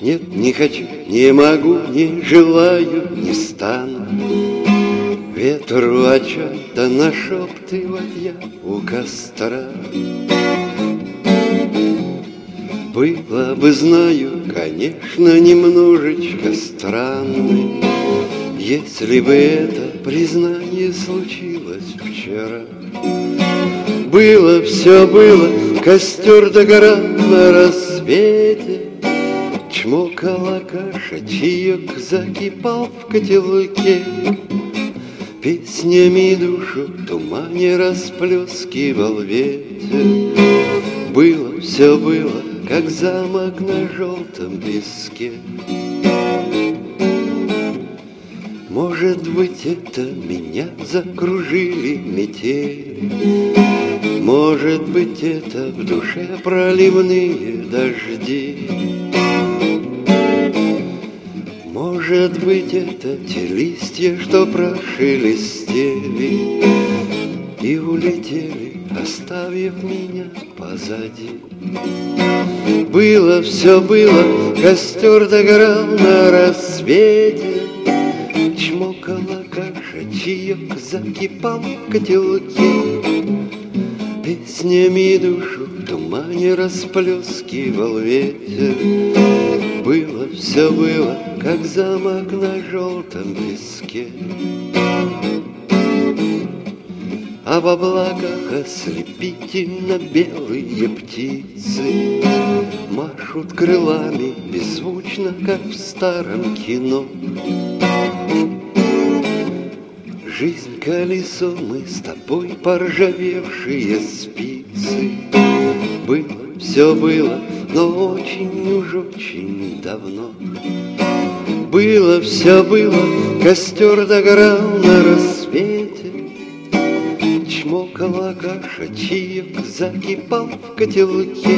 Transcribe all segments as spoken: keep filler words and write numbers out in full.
Нет, не хочу, не могу, не желаю, не стану ветру о чем-то нашептывать я у костра. Было бы, знаю, конечно, немножечко странным, если бы это признание случилось вчера. Было, все было, костер догорал на рассвете, чмокала каша, чаек закипал в котелке, песнями душу в тумане расплескивал ветер. Было, все было, как замок на желтом песке. Может быть, это меня закружили метели, может быть, это в душе проливные дожди, может быть, это те листья, что прошелестели и улетели, оставив меня позади. Было, все было, костер догорал на рассвете, чмокала каша, чаек закипал в котелке, песнями душу в тумане расплескивал ветер. Было, все было, как замок на желтом песке. А в облаках ослепительно белые птицы машут крылами беззвучно, как в старом кино. Жизнь колесо, мы с тобой поржавевшие спицы. Было, все было, но очень уж очень давно. Было, все было, костер догорал на рассвете, чмокала каша, чаек закипал в котелке,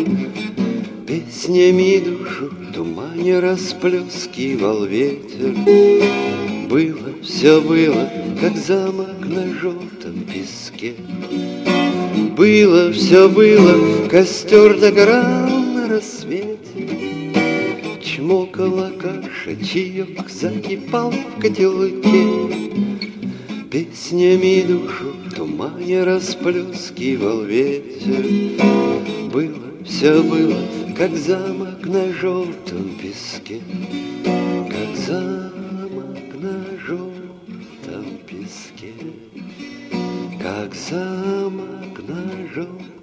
песнями душу в тумане расплескивал ветер. Было, все было, как замок на желтом песке. Было, все было, костер догорал на рассвете, чмокала каша, чаек закипал в котелке, песнями душу в тумане расплескивал ветер. Было, все было, как замок на желтом песке, как замок на желтом песке, как замок на желтом